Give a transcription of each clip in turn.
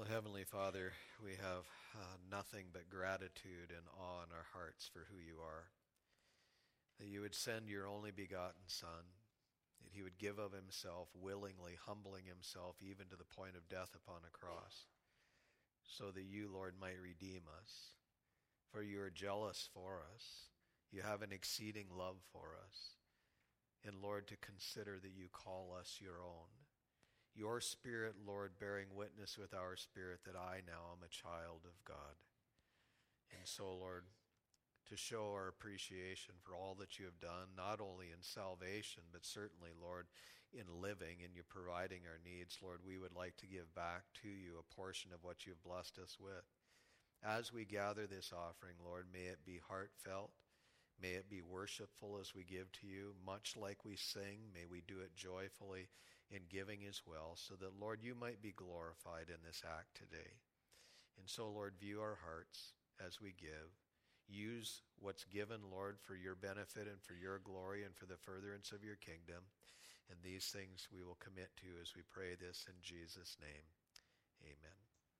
Well, Heavenly Father, we have nothing but gratitude and awe in our hearts for who you are. That you would send your only begotten Son, that he would give of himself willingly, humbling himself even to the point of death upon a cross, so that you, Lord, might redeem us. For you are jealous for us. You have an exceeding love for us. And Lord, to consider that you call us your own. Your Spirit, Lord, bearing witness with our spirit that I now am a child of God. And so, Lord, to show our appreciation for all that you have done, not only in salvation, but certainly, Lord, in living and you providing our needs, Lord, we would like to give back to you a portion of what you've blessed us with. As we gather this offering, Lord, may it be heartfelt. May it be worshipful as we give to you. Much like we sing, may we do it joyfully in giving as well, so that, Lord, you might be glorified in this act today. And so, Lord, view our hearts as we give. Use what's given, Lord, for your benefit and for your glory and for the furtherance of your kingdom. And these things we will commit to as we pray this in Jesus' name. Amen.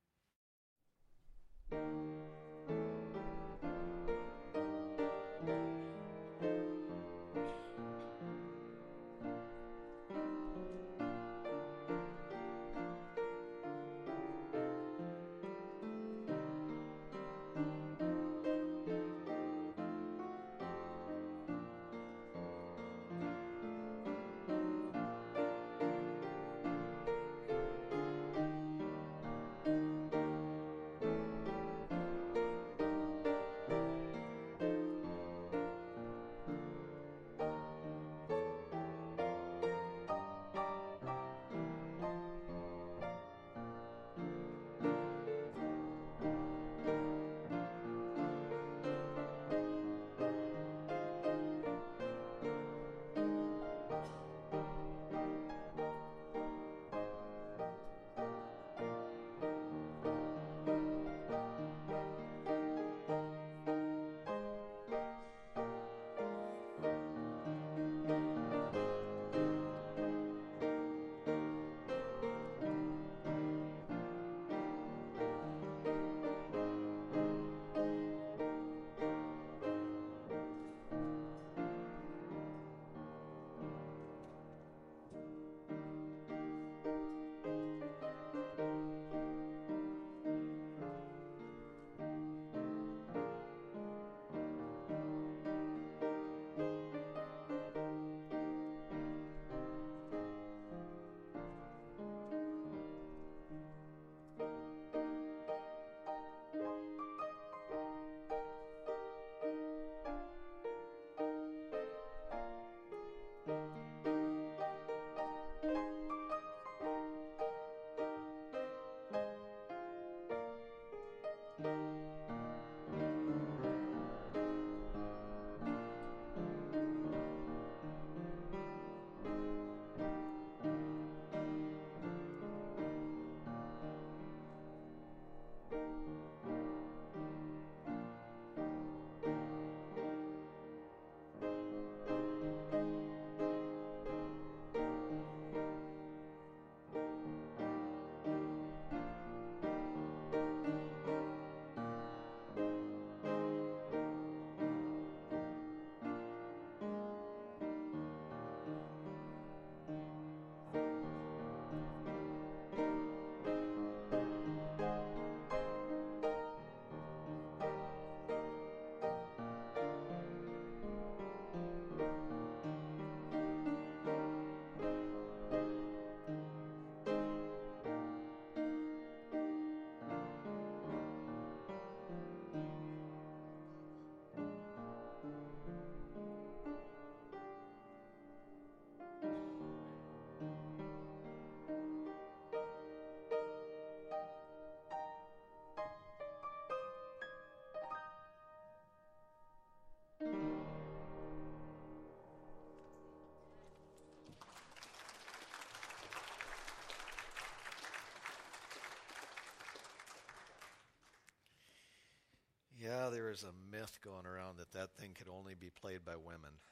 Yeah, there is a myth going around that thing could only be played by women.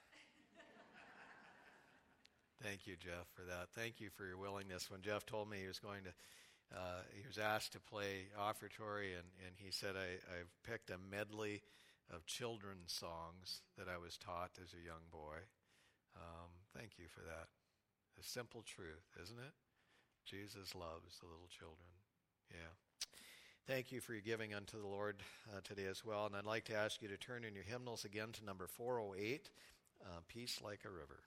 Thank you, Jeff, for that. Thank you for your willingness. When Jeff told me he was going to He was asked to play offertory, and he said, I've picked a medley of children's songs that I was taught as a young boy. Thank you for that. A simple truth, isn't it? Jesus loves the little children. Yeah. Thank you for your giving unto the Lord today as well. And I'd like to ask you to turn in your hymnals again to number 408, Peace Like a River.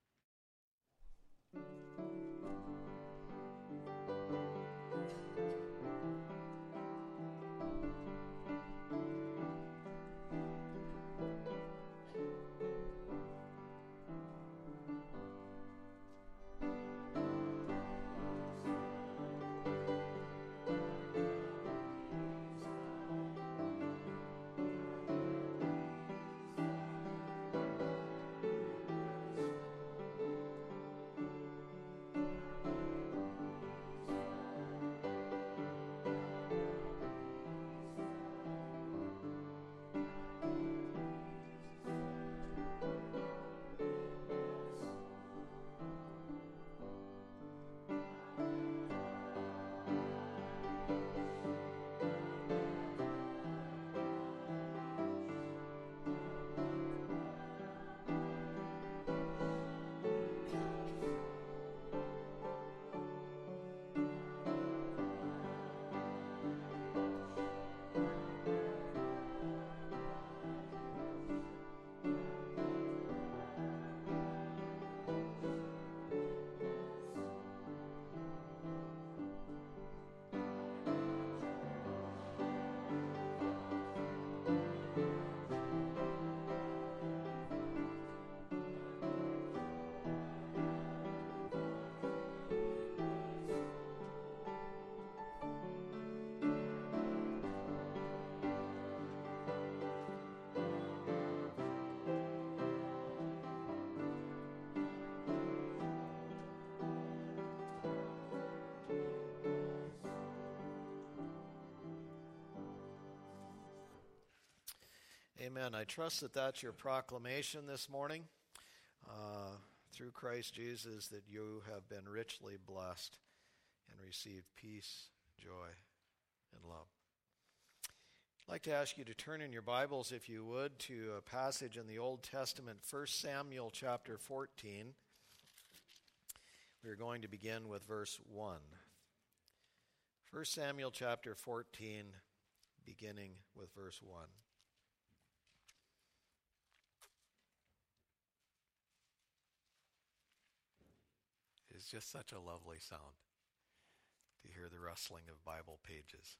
Amen. I trust that that's your proclamation this morning, through Christ Jesus, that you have been richly blessed and received peace, joy, and love. I'd like to ask you to turn in your Bibles, if you would, to a passage in the Old Testament, 1 Samuel chapter 14. We're going to begin with verse 1. 1 Samuel chapter 14, beginning with verse 1. It's just such a lovely sound to hear the rustling of Bible pages.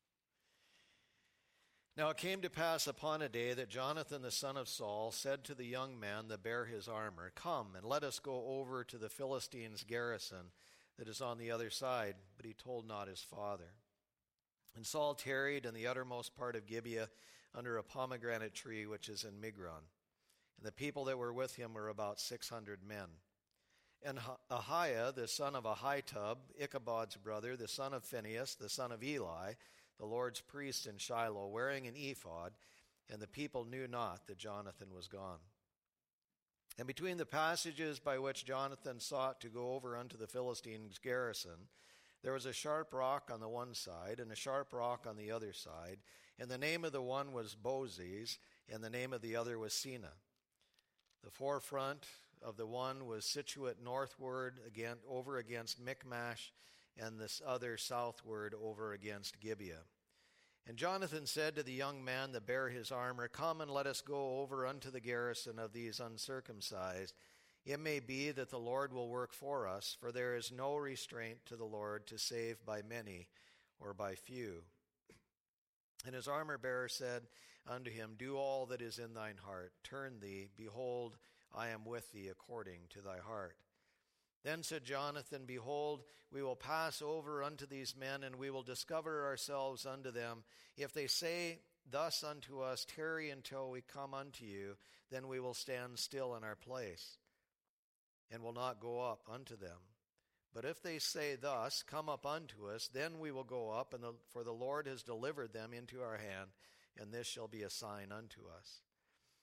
Now it came to pass upon a day that Jonathan the son of Saul said to the young man that bare his armor, Come, and let us go over to the Philistines' garrison that is on the other side. But he told not his father. And Saul tarried in the uttermost part of Gibeah under a pomegranate tree which is in Migron. And the people that were with him were about 600 men. And Ahiah, the son of Ahitub, Ichabod's brother, the son of Phinehas, the son of Eli, the Lord's priest in Shiloh, wearing an ephod, and the people knew not that Jonathan was gone. And between the passages by which Jonathan sought to go over unto the Philistines' garrison, there was a sharp rock on the one side, and a sharp rock on the other side, and the name of the one was Bozez, and the name of the other was Seneh. The forefront of the one was situate northward over against Michmash, and this other southward over against Gibeah. And Jonathan said to the young man that bare his armor, Come and let us go over unto the garrison of these uncircumcised. It may be that the Lord will work for us, for there is no restraint to the Lord to save by many or by few. And his armor-bearer said unto him, Do all that is in thine heart. Turn thee, behold, I am with thee according to thy heart. Then said Jonathan, Behold, we will pass over unto these men, and we will discover ourselves unto them. If they say thus unto us, Tarry until we come unto you, then we will stand still in our place, and will not go up unto them. But if they say thus, Come up unto us, then we will go up, for the Lord has delivered them into our hand, and this shall be a sign unto us.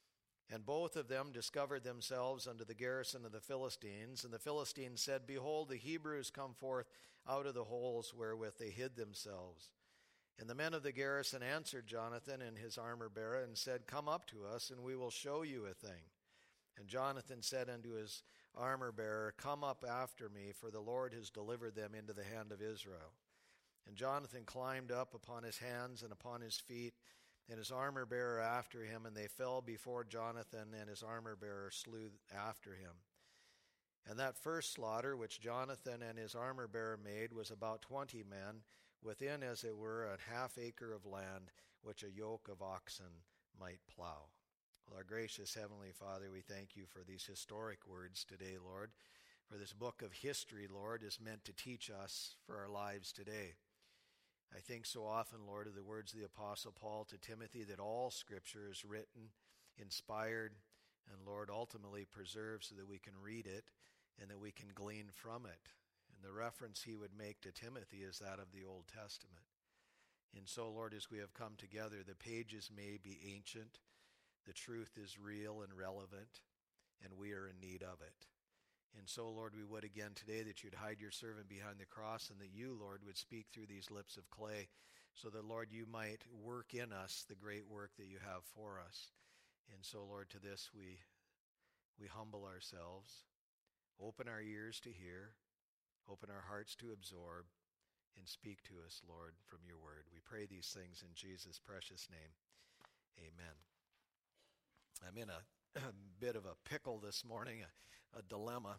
And both of them discovered themselves unto the garrison of the Philistines. And the Philistines said, Behold, the Hebrews come forth out of the holes wherewith they hid themselves. And the men of the garrison answered Jonathan and his armor-bearer, and said, Come up to us, and we will show you a thing. And Jonathan said unto his armor-bearer, Come up after me, for the Lord has delivered them into the hand of Israel. And Jonathan climbed up upon his hands and upon his feet, and his armor-bearer after him, and they fell before Jonathan, and his armor-bearer slew after him. And that first slaughter which Jonathan and his armor-bearer made was about 20 men, within, as it were, a half acre of land, which a yoke of oxen might plow. Well, our gracious Heavenly Father, we thank you for these historic words today, Lord. For this book of history, Lord, is meant to teach us for our lives today. I think so often, Lord, of the words of the Apostle Paul to Timothy, that all Scripture is written, inspired, and, Lord, ultimately preserved so that we can read it and that we can glean from it. And the reference he would make to Timothy is that of the Old Testament. And so, Lord, as we have come together, the pages may be ancient, the truth is real and relevant, and we are in need of it. And so, Lord, we would again today that you'd hide your servant behind the cross, and that you, Lord, would speak through these lips of clay, so that, Lord, you might work in us the great work that you have for us. And so, Lord, to this we humble ourselves, open our ears to hear, open our hearts to absorb, and speak to us, Lord, from your word. We pray these things in Jesus' precious name. Amen. I'm in a bit of a pickle this morning, a dilemma.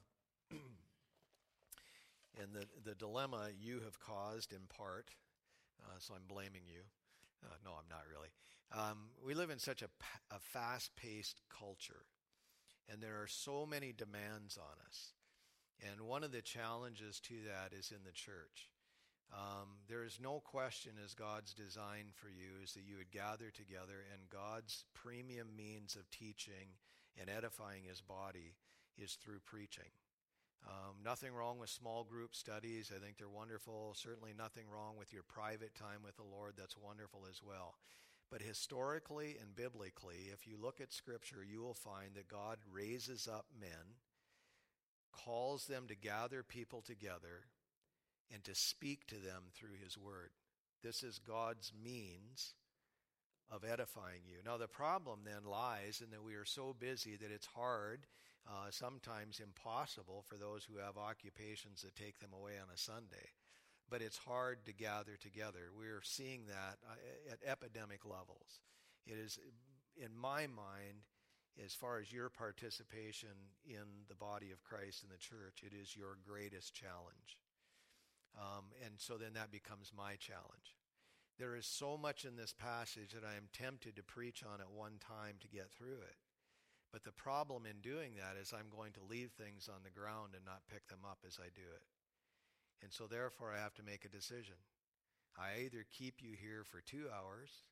And the dilemma you have caused in part, so I'm blaming you. No, I'm not really. We live in such a fast-paced culture, and there are so many demands on us. And one of the challenges to that is in the church. There is no question, as God's design for you is that you would gather together, and God's premium means of teaching and edifying his body is through preaching. Nothing wrong with small group studies. I think they're wonderful. Certainly nothing wrong with your private time with the Lord. That's wonderful as well. But historically and biblically, if you look at Scripture, you will find that God raises up men, calls them to gather people together, and to speak to them through his word. This is God's means of edifying you. Now, the problem then lies in that we are so busy that it's hard, sometimes impossible, for those who have occupations that take them away on a Sunday. But it's hard to gather together. We're seeing that at epidemic levels. It is, in my mind, as far as your participation in the body of Christ in the church, it is your greatest challenge. And so then that becomes my challenge. There is so much in this passage that I am tempted to preach on at one time to get through it. But the problem in doing that is I'm going to leave things on the ground and not pick them up as I do it. And so therefore I have to make a decision. I either keep you here for 2 hours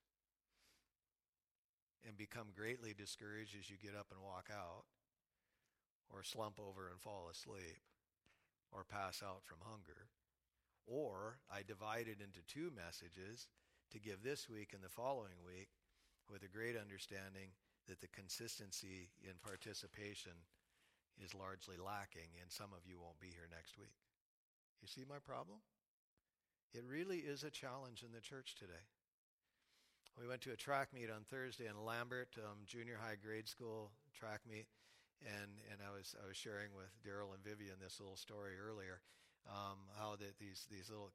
and become greatly discouraged as you get up and walk out, or slump over and fall asleep, or pass out from hunger. Or I divide it into 2 messages to give this week and the following week, with a great understanding that the consistency in participation is largely lacking, and some of you won't be here next week. You see my problem? It really is a challenge in the church today. We went to a track meet on Thursday in Lambert, junior high grade school track meet, and I was sharing with Daryl and Vivian this little story earlier. How that these little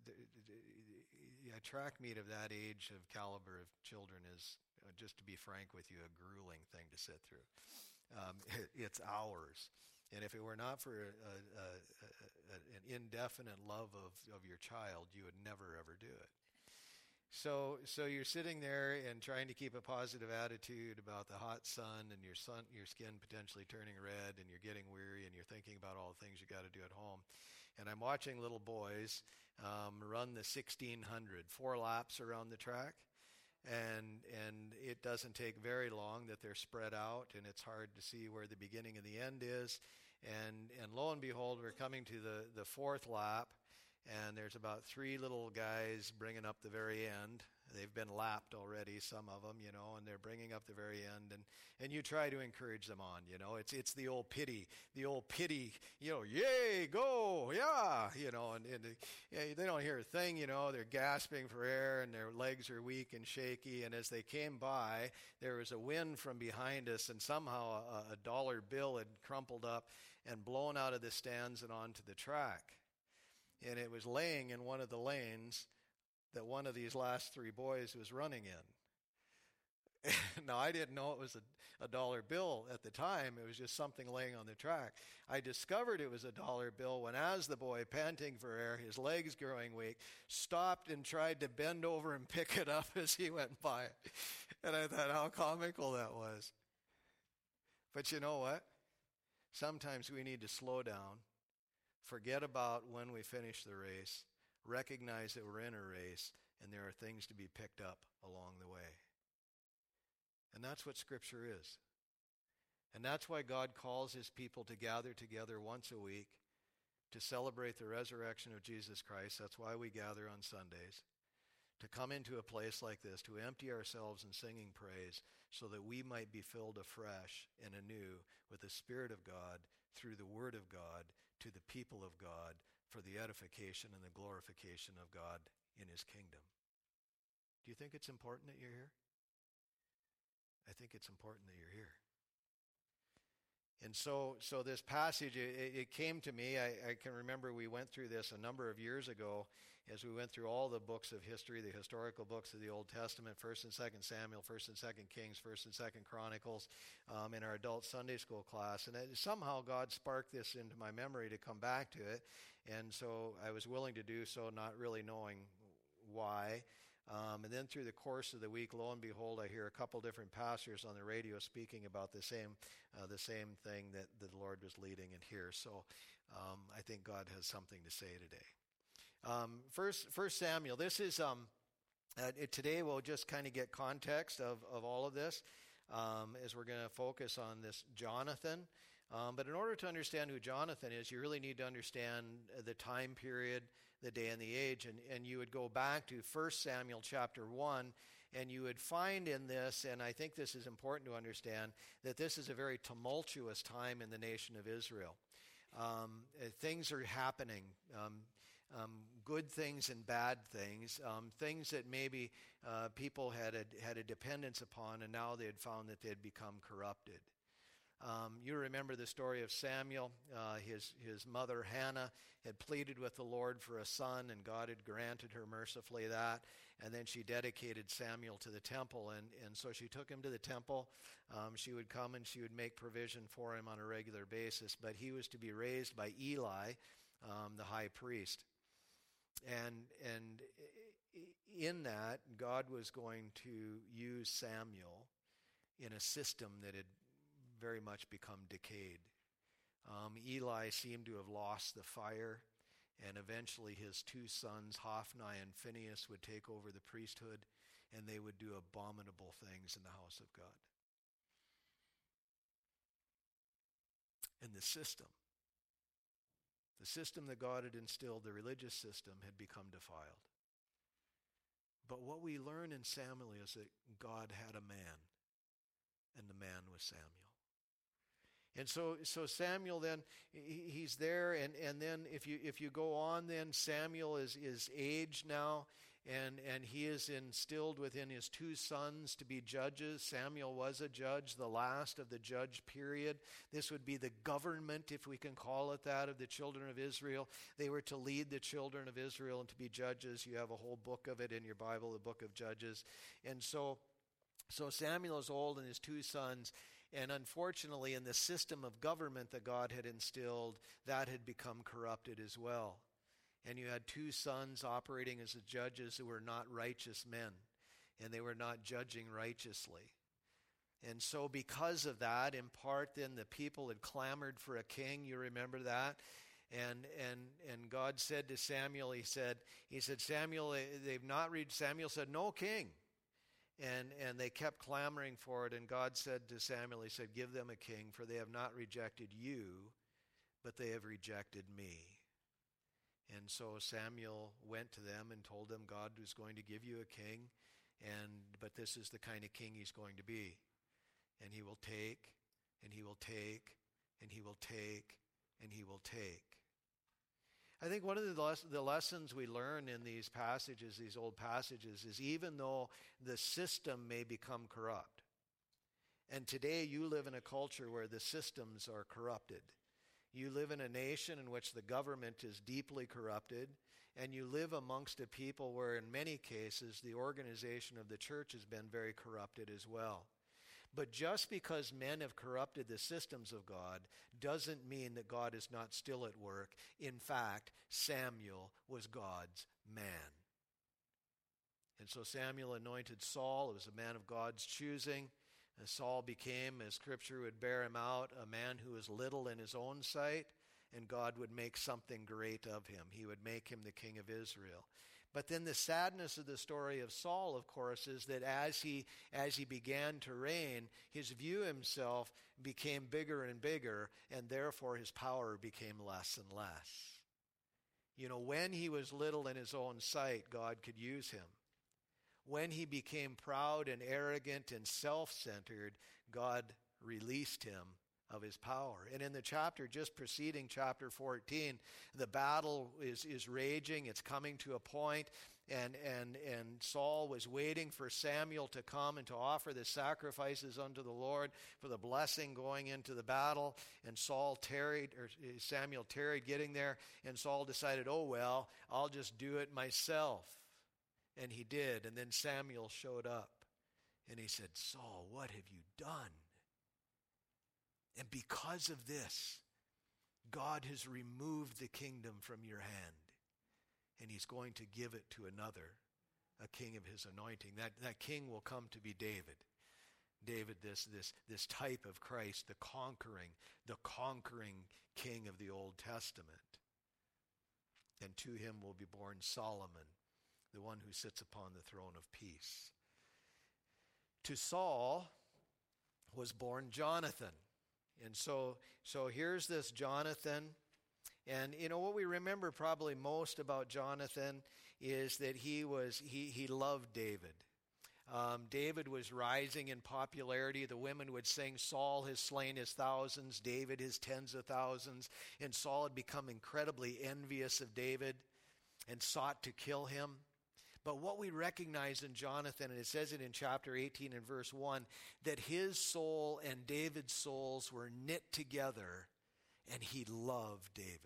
a track meet of that age of caliber of children is, just to be frank with you, a grueling thing to sit through. It's hours, and if it were not for an indefinite love of your child, you would never ever do it. So you're sitting there and trying to keep a positive attitude about the hot sun and your skin potentially turning red, and you're getting weary, and you're thinking about all the things you got to do at home. And I'm watching little boys run the 1600, 4 laps around the track. And it doesn't take very long that they're spread out, and it's hard to see where the beginning and the end is. And lo and behold, we're coming to the 4th lap, and there's about 3 little guys bringing up the very end They've been lapped already, some of them, and they're bringing up the very end, and you try to encourage them on, It's the old pity, yay, go, yeah, and they don't hear a thing, They're gasping for air, and their legs are weak and shaky, and as they came by, there was a wind from behind us, and somehow a dollar bill had crumpled up and blown out of the stands and onto the track. And it was laying in one of the lanes that one of these last three boys was running in. Now, I didn't know it was a dollar bill at the time. It was just something laying on the track. I discovered it was a dollar bill when, as the boy, panting for air, his legs growing weak, stopped and tried to bend over and pick it up as he went by. And I thought how comical that was. But you know what? Sometimes we need to slow down, forget about when we finish the race, recognize that we're in a race, and there are things to be picked up along the way. And that's what Scripture is. And that's why God calls his people to gather together once a week to celebrate the resurrection of Jesus Christ. That's why we gather on Sundays. To come into a place like this, to empty ourselves in singing praise so that we might be filled afresh and anew with the Spirit of God through the Word of God to the people of God for the edification and the glorification of God in his kingdom. Do you think it's important that you're here? I think it's important that you're here. And so this passage, it came to me. I can remember we went through this a number of years ago as we went through all the books of history, the historical books of the Old Testament, 1st and 2nd Samuel, 1st and 2nd Kings, 1st and 2nd Chronicles, in our adult Sunday school class. And somehow God sparked this into my memory to come back to it. And so I was willing to do so, not really knowing why. And then through the course of the week, lo and behold, I hear a couple different pastors on the radio speaking about the same thing that the Lord was leading in here. So I think God has something to say today. First Samuel. This is today we'll just kind of get context of all of this as we're going to focus on this Jonathan. But in order to understand who Jonathan is, you really need to understand the time period, the day and the age. And you would go back to 1 Samuel chapter 1, and you would find in this, and I think this is important to understand, that this is a very tumultuous time in the nation of Israel. Things are happening, good things and bad things, things that maybe people had a dependence upon, and now they had found that they had become corrupted. You remember the story of Samuel. His mother Hannah had pleaded with the Lord for a son, and God had granted her mercifully that. And then she dedicated Samuel to the temple, and so she took him to the temple. She would come and she would make provision for him on a regular basis, but he was to be raised by Eli, the high priest. And in that, God was going to use Samuel in a system that had very much become decayed. Eli seemed to have lost the fire, and eventually his two sons, Hophni and Phinehas, would take over the priesthood, and they would do abominable things in the house of God. And the system that God had instilled, the religious system, had become defiled. But what we learn in Samuel is that God had a man, and the man was Samuel. And so Samuel then, he's there, and then if you go on, then Samuel is aged now, and he is instilled within his two sons to be judges. Samuel was a judge, the last of the judge period. This would be the government, if we can call it that, of the children of Israel. They were to lead the children of Israel and to be judges. You have a whole book of it in your Bible, the book of Judges. And so Samuel is old, and his two sons. And unfortunately, in the system of government that God had instilled, that had become corrupted as well. And you had two sons operating as the judges who were not righteous men, and they were not judging righteously. And so because of that, in part, then the people had clamored for a king. You remember that? And God said to Samuel, he said, Samuel, Samuel said, no king. And they kept clamoring for it, and God said to Samuel, he said, give them a king, for they have not rejected you, but they have rejected me. And so Samuel went to them and told them God was going to give you a king, But this is the kind of king he's going to be. And he will take, and he will take, and he will take, and he will take. I think one of the lessons we learn in these passages, these old passages, is even though the system may become corrupt, and today you live in a culture where the systems are corrupted. You live in a nation in which the government is deeply corrupted, and you live amongst a people where in many cases the organization of the church has been very corrupted as well. But just because men have corrupted the systems of God doesn't mean that God is not still at work. In fact, Samuel was God's man. And so Samuel anointed Saul. It was a man of God's choosing. And Saul became, as Scripture would bear him out, a man who was little in his own sight, and God would make something great of him. He would make him the king of Israel. But then the sadness of the story of Saul, of course, is that as he began to reign, his view of himself became bigger and bigger, and therefore his power became less and less. You know, when he was little in his own sight, God could use him. When he became proud and arrogant and self-centered, God released him of his power. And in the chapter just preceding chapter 14, the battle is raging. It's coming to a point, and Saul was waiting for Samuel to come and to offer the sacrifices unto the Lord for the blessing going into the battle. And Samuel tarried getting there, and Saul decided, oh well, I'll just do it myself. And he did. And then Samuel showed up, and he said, Saul, what have you done? And because of this, God has removed the kingdom from your hand, and he's going to give it to another, a king of his anointing. That king will come to be David. David, this type of Christ, the conquering king of the Old Testament. And to him will be born Solomon, the one who sits upon the throne of peace. To Saul was born Jonathan. And so here's this Jonathan. And you know what we remember probably most about Jonathan is that he loved David. David was rising in popularity. The women would sing, Saul has slain his thousands, David his tens of thousands. And Saul had become incredibly envious of David and sought to kill him. But what we recognize in Jonathan, and it says it in chapter 18 and verse 1, that his soul and David's souls were knit together, and he loved David.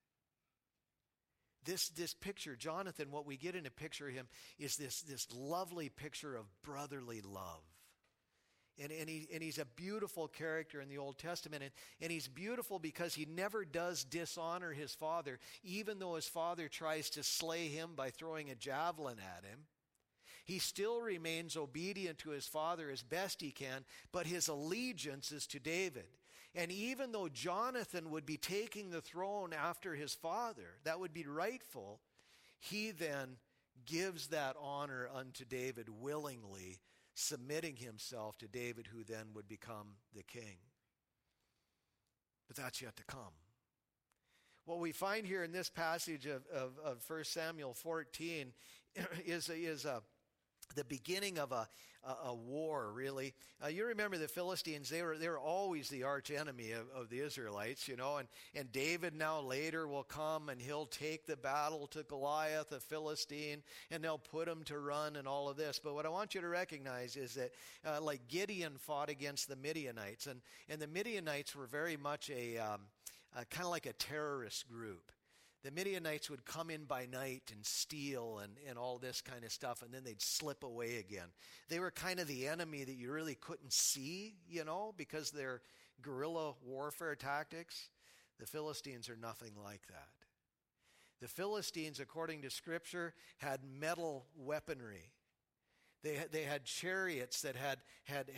This picture, Jonathan, what we get in a picture of him is this lovely picture of brotherly love. And he's a beautiful character in the Old Testament. And he's beautiful because he never does dishonor his father, even though his father tries to slay him by throwing a javelin at him. He still remains obedient to his father as best he can, but his allegiance is to David. And even though Jonathan would be taking the throne after his father, that would be rightful, he then gives that honor unto David willingly, submitting himself to David, who then would become the king. But that's yet to come. What we find here in this passage of 1 Samuel 14 is the beginning of a war, really. You remember the Philistines, they were always the arch enemy of the Israelites, you know, and David now later will come and he'll take the battle to Goliath, a Philistine, and they'll put him to run and all of this. But what I want you to recognize is that like Gideon fought against the Midianites, and the Midianites were very much a kind of like a terrorist group. The Midianites would come in by night and steal and all this kind of stuff, and then they'd slip away again. They were kind of the enemy that you really couldn't see, you know, because they're guerrilla warfare tactics. The Philistines are nothing like that. The Philistines, according to Scripture, had metal weaponry. They had chariots that had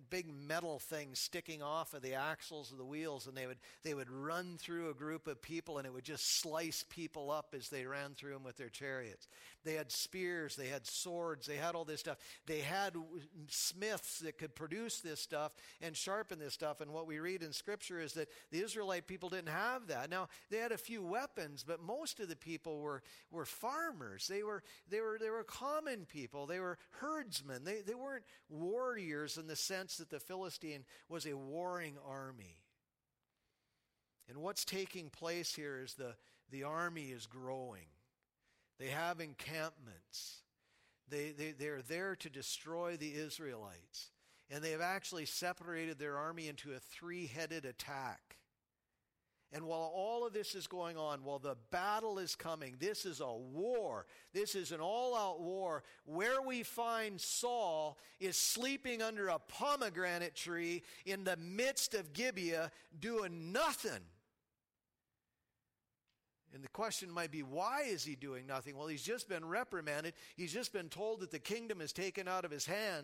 big metal things sticking off of the axles of the wheels, and they would run through a group of people, and it would just slice people up as they ran through them with their chariots. They had spears, they had swords, they had all this stuff. They had smiths that could produce this stuff and sharpen this stuff. And what we read in Scripture is that the Israelite people didn't have that. Now, they had a few weapons, but most of the people were farmers. They were common people. They were herdsmen. They weren't warriors in the sense that the Philistine was a warring army. And what's taking place here is the army is growing. They have encampments. They're there to destroy the Israelites. And they have actually separated their army into a three-headed attack. And while all of this is going on, while the battle is coming, this is a war. This is an all-out war. Where we find Saul is sleeping under a pomegranate tree in the midst of Gibeah, doing nothing. And the question might be, why is he doing nothing? Well, he's just been reprimanded. He's just been told that the kingdom is taken out of his hand.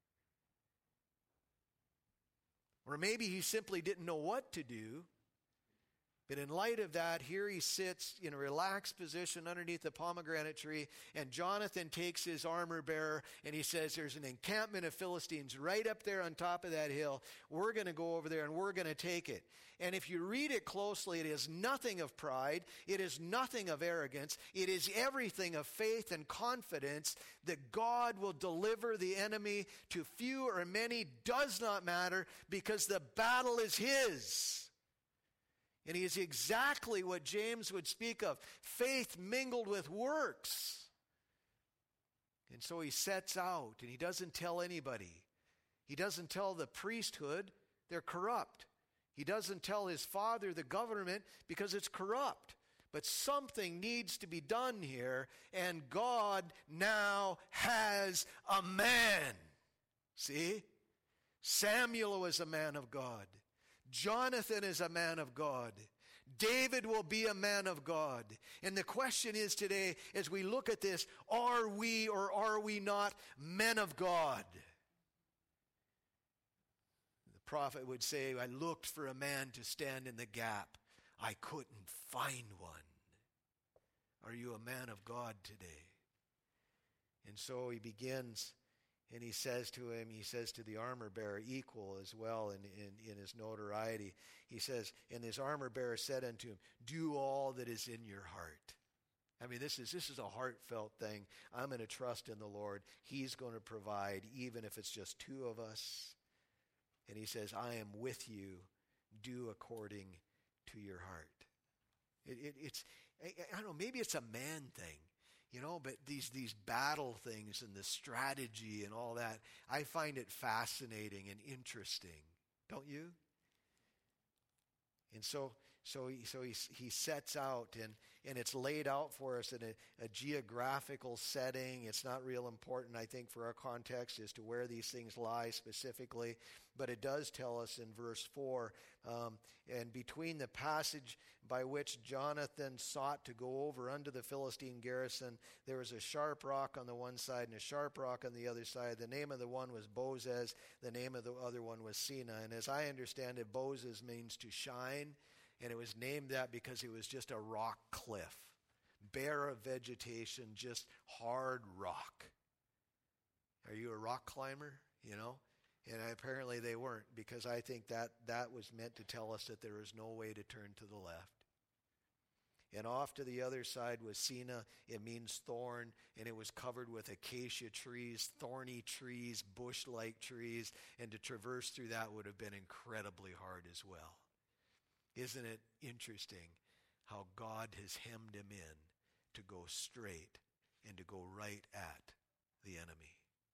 Or maybe he simply didn't know what to do. But in light of that, here he sits in a relaxed position underneath the pomegranate tree, and Jonathan takes his armor bearer, and he says, there's an encampment of Philistines right up there on top of that hill. We're going to go over there, and we're going to take it. And if you read it closely, it is nothing of pride. It is nothing of arrogance. It is everything of faith and confidence that God will deliver the enemy to few or many, does not matter, because the battle is his. And he is exactly what James would speak of, faith mingled with works. And so he sets out, and he doesn't tell anybody. He doesn't tell the priesthood, they're corrupt. He doesn't tell his father, the government, because it's corrupt. But something needs to be done here, and God now has a man. See? Samuel was a man of God. Jonathan is a man of God. David will be a man of God. And the question is today, as we look at this, are we or are we not men of God? The prophet would say, I looked for a man to stand in the gap. I couldn't find one. Are you a man of God today? And so he begins. And he says to the armor bearer, equal as well in his notoriety. He says, and his armor bearer said unto him, do all that is in your heart. I mean, this is a heartfelt thing. I'm going to trust in the Lord. He's going to provide, even if it's just two of us. And he says, I am with you. Do according to your heart. It's, I don't know, maybe it's a man thing. You know, but these battle things and the strategy and all that, I find it fascinating and interesting. Don't you? And so he sets out, and it's laid out for us in a geographical setting. It's not real important, I think, for our context as to where these things lie specifically. But it does tell us in verse 4, and between the passage by which Jonathan sought to go over unto the Philistine garrison, there was a sharp rock on the one side and a sharp rock on the other side. The name of the one was Bozez, the name of the other one was Sina. And as I understand it, Bozez means to shine, and it was named that because it was just a rock cliff, bare of vegetation, just hard rock. Are you a rock climber? You know? And apparently they weren't, because I think that was meant to tell us that there is no way to turn to the left. And off to the other side was Sina. It means thorn, and it was covered with acacia trees, thorny trees, bush-like trees, and to traverse through that would have been incredibly hard as well. Isn't it interesting how God has hemmed him in to go straight and to go right at the enemy?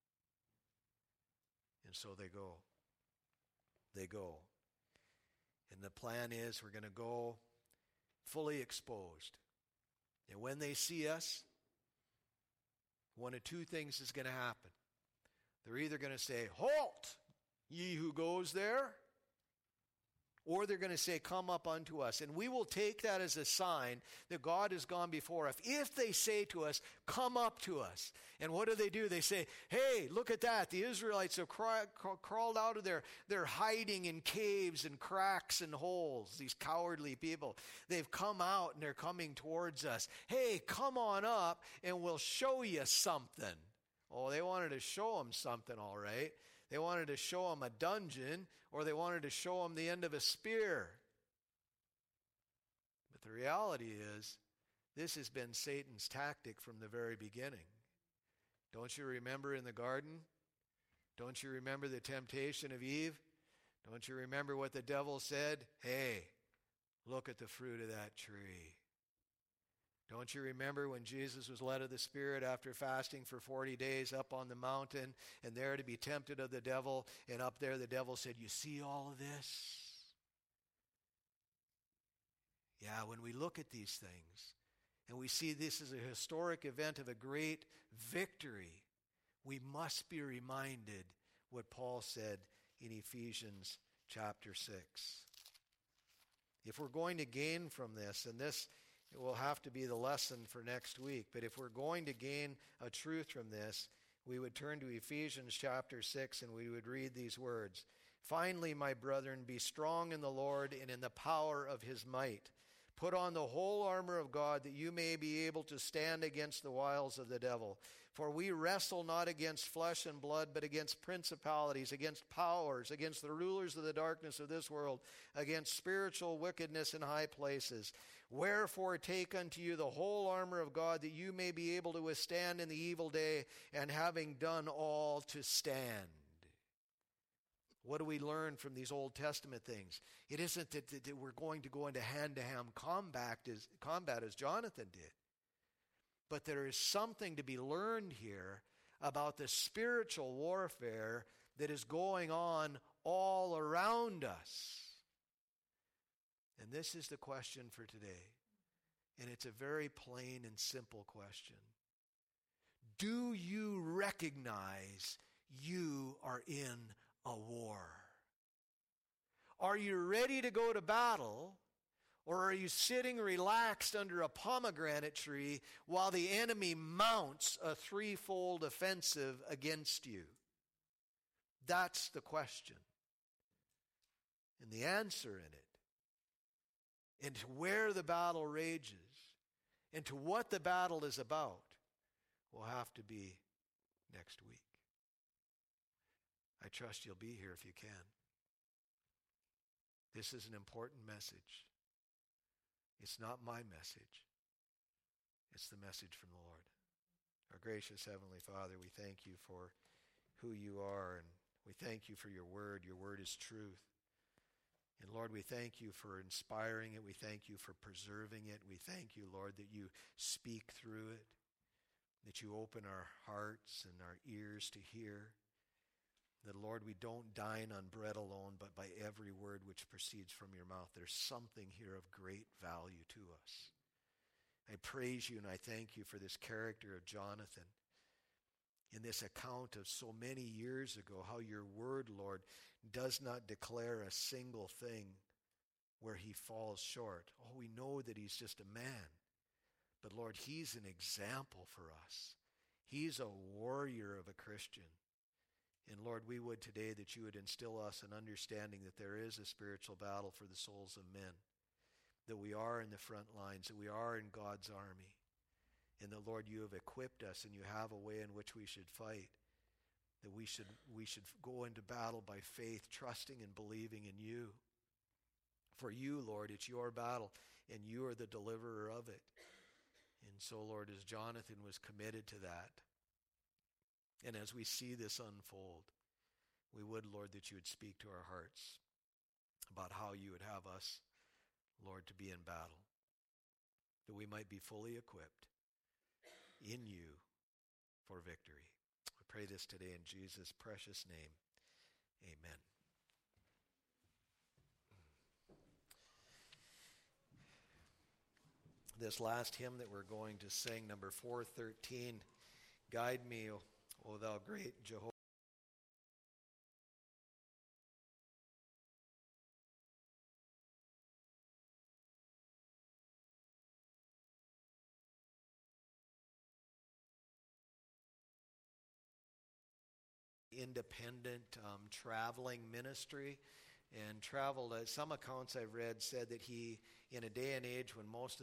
And so they go. They go. And the plan is we're going to go fully exposed. And when they see us, one of two things is going to happen. They're either going to say, "Halt, ye who goes there," Or they're going to say, come up unto us. And we will take that as a sign that God has gone before us. If they say to us, come up to us. And what do? They say, hey, look at that. The Israelites have crawled out of there. They're hiding in caves and cracks and holes, these cowardly people. They've come out and they're coming towards us. Hey, come on up and we'll show you something. Oh, they wanted to show them something, all right. They wanted to show them a dungeon, or they wanted to show them the end of a spear. But the reality is, this has been Satan's tactic from the very beginning. Don't you remember in the garden? Don't you remember the temptation of Eve? Don't you remember what the devil said? Hey, look at the fruit of that tree. Don't you remember when Jesus was led of the Spirit after fasting for 40 days up on the mountain and there to be tempted of the devil, and up there the devil said, you see all of this? Yeah, when we look at these things and we see this as a historic event of a great victory, we must be reminded what Paul said in Ephesians chapter 6. If we're going to gain from this, and this it will have to be the lesson for next week. But if we're going to gain a truth from this, we would turn to Ephesians chapter 6 and we would read these words. Finally, my brethren, be strong in the Lord and in the power of his might. Put on the whole armor of God that you may be able to stand against the wiles of the devil. For we wrestle not against flesh and blood, but against principalities, against powers, against the rulers of the darkness of this world, against spiritual wickedness in high places. Wherefore take unto you the whole armor of God, that you may be able to withstand in the evil day, and having done all to stand. What do we learn from these Old Testament things? It isn't that we're going to go into hand-to-hand combat as Jonathan did. But there is something to be learned here about the spiritual warfare that is going on all around us. And this is the question for today. And it's a very plain and simple question. Do you recognize you are in a war? Are you ready to go to battle? Or are you sitting relaxed under a pomegranate tree while the enemy mounts a threefold offensive against you? That's the question. And the answer in it, and to where the battle rages, and to what the battle is about, will have to be next week. I trust you'll be here if you can. This is an important message. It's not my message. It's the message from the Lord. Our gracious Heavenly Father, we thank you for who you are, and we thank you for your word. Your word is truth. And Lord, we thank you for inspiring it. We thank you for preserving it. We thank you, Lord, that you speak through it, that you open our hearts and our ears to hear. That, Lord, we don't dine on bread alone, but by every word which proceeds from your mouth. There's something here of great value to us. I praise you and I thank you for this character of Jonathan. In this account of so many years ago, how your word, Lord, does not declare a single thing where he falls short. Oh, we know that he's just a man. But, Lord, he's an example for us. He's a warrior of a Christian. And Lord, we would today that you would instill us an understanding that there is a spiritual battle for the souls of men, that we are in the front lines, that we are in God's army, and that, Lord, you have equipped us and you have a way in which we should fight, that we should go into battle by faith, trusting and believing in you. For you, Lord, it's your battle, and you are the deliverer of it. And so, Lord, as Jonathan was committed to that, and as we see this unfold, we would, Lord, that you would speak to our hearts about how you would have us, Lord, to be in battle, that we might be fully equipped in you for victory. I pray this today in Jesus' precious name. Amen. This last hymn that we're going to sing, number 413, Guide Me, O thou great Jehovah. independent traveling ministry and traveled. Some accounts I've read said that he, in a day and age when most of